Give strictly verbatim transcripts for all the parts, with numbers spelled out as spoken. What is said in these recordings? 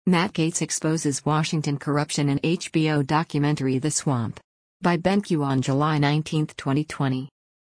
Matt Gaetz exposes Washington corruption in H B O documentary The Swamp. By BenQ on July nineteenth, twenty twenty.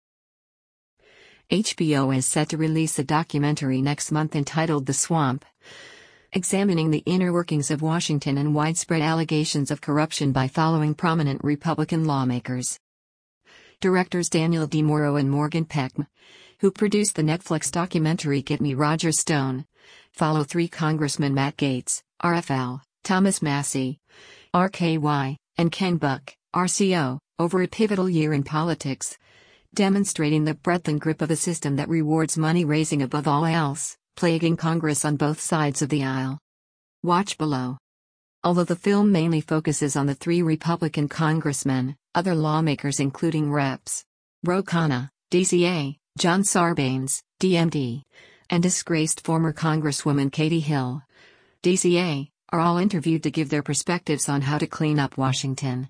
H B O is set to release a documentary next month entitled The Swamp, examining the inner workings of Washington and widespread allegations of corruption by following prominent Republican lawmakers. Directors Daniel D. Morrow and Morgan Peck, who produced the Netflix documentary Get Me Roger Stone, follow three congressmen Matt Gaetz, R F L, Thomas Massie, R K Y, and Ken Buck, R C O, over a pivotal year in politics, demonstrating the breadth and grip of a system that rewards money-raising above all else, plaguing Congress on both sides of the aisle. Watch below. Although the film mainly focuses on the three Republican congressmen, other lawmakers including Reps Ro Khanna, D C A, John Sarbanes, D M D, and disgraced former Congresswoman Katie Hill, D C A, are all interviewed to give their perspectives on how to clean up Washington.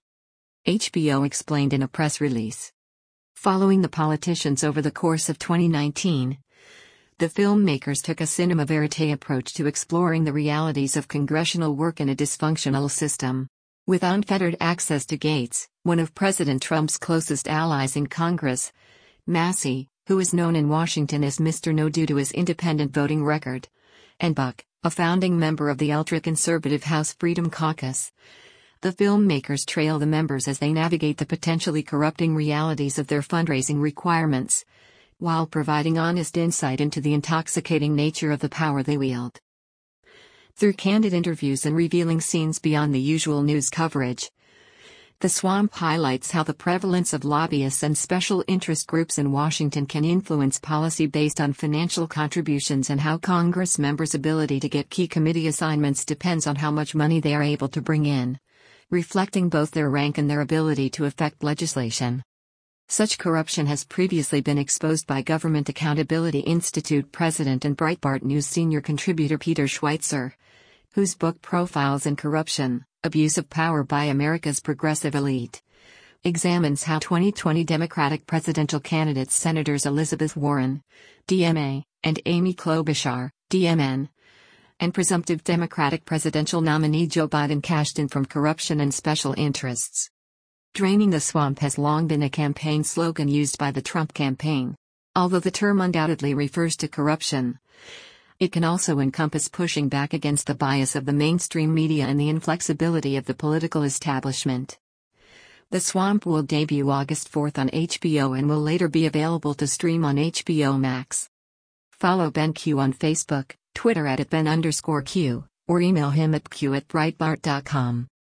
H B O explained in a press release. Following the politicians over the course of twenty nineteen, the filmmakers took a cinema verite approach to exploring the realities of congressional work in a dysfunctional system. With unfettered access to Gaetz, one of President Trump's closest allies in Congress, Massie, who is known in Washington as Mister No due to his independent voting record, and Buck, a founding member of the ultra-conservative House Freedom Caucus, the filmmakers trail the members as they navigate the potentially corrupting realities of their fundraising requirements, while providing honest insight into the intoxicating nature of the power they wield. Through candid interviews and revealing scenes beyond the usual news coverage, The Swamp highlights how the prevalence of lobbyists and special interest groups in Washington can influence policy based on financial contributions and how Congress members' ability to get key committee assignments depends on how much money they are able to bring in, reflecting both their rank and their ability to affect legislation. Such corruption has previously been exposed by Government Accountability Institute president and Breitbart News senior contributor Peter Schweizer, whose book Profiles in Corruption: Abuse of Power by America's Progressive Elite examines how twenty twenty Democratic presidential candidates Senators Elizabeth Warren, D M A, and Amy Klobuchar, D M N, and presumptive Democratic presidential nominee Joe Biden cashed in from corruption and special interests. Draining the swamp has long been a campaign slogan used by the Trump campaign. Although the term undoubtedly refers to corruption, it can also encompass pushing back against the bias of the mainstream media and the inflexibility of the political establishment. The Swamp will debut August fourth on H B O and will later be available to stream on H B O Max. Follow BenQ on Facebook, Twitter at Ben underscore Q, or email him at q at breitbart dot com.